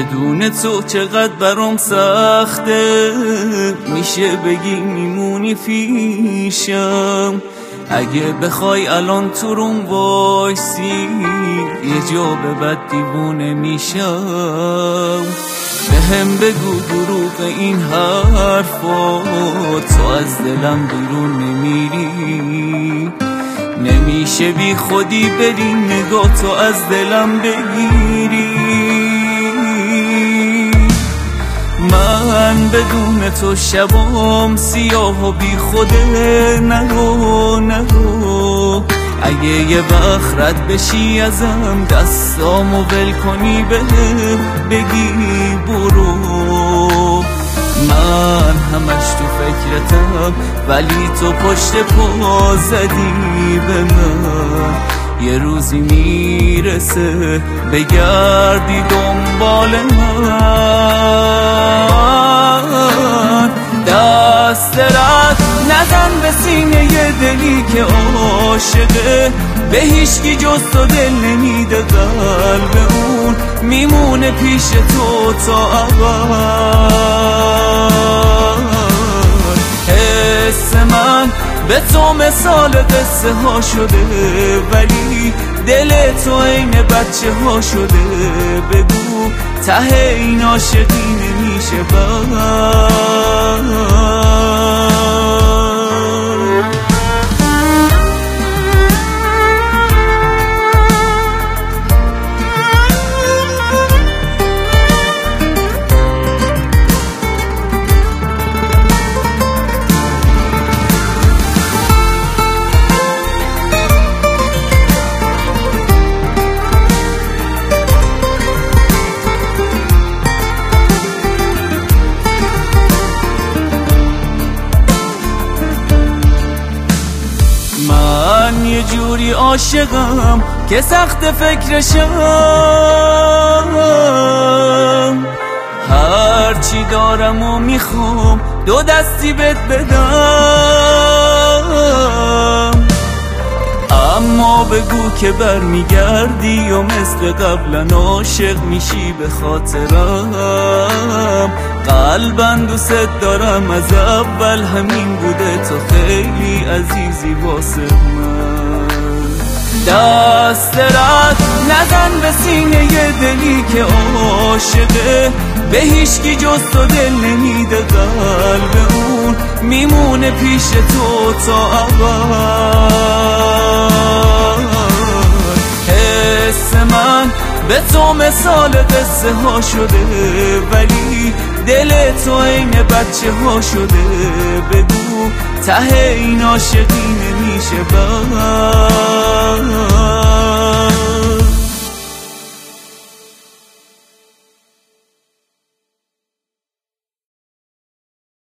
بدون تو چقدر برام سخته، میشه بگی میمونی پیشم. اگه بخوای الان تو روم وایسی، یه جا به بعد دیوونه میشم. بهم بگو دروغ این حرفات، تو از دلم بیرون نمیری. نمیشه بی خودی بری نگاه تو از دلم بگیری. من بدون تو شبام سیاه و بی خوده. نگو اگه یه وقت رد بشی ازم، دستامو ول کنی بهم بگی برو. من همش تو فکرتم، ولی تو پشت پا زدی به من. یه روزی میرسه بگردی دنبال من. دست رد نزن به سینه یه دلی که عاشقه، به هیچکی جز تو دل نمیده. قلب اون میمونه پیش تو تا ابد. حس من به تو مثال قصه ها شده، ولی دل تو عین بچه ها شده. بگو ته این عاشقی نمیشه من یه جوری عاشقم که سخت فکرشم. هرچی دارم و میخوام دو دستی بهت بدم. اما بگو که برمیگردی و مثل قبلا عاشق میشی به خاطرم. قلباً دوست دارم از اول همین بوده، تو خیلی عزیزی واسه من. دست رد نزن به سینه یه دلی که عاشقه، به هیچکی جز تو دل نمیده. قلب اون میمونه پیش تو تا ابد. حس من به تو مثال قصه ها شده، ولی دل تو عین بچه ها شده. بگو ته این عاشقی نمیشه بس.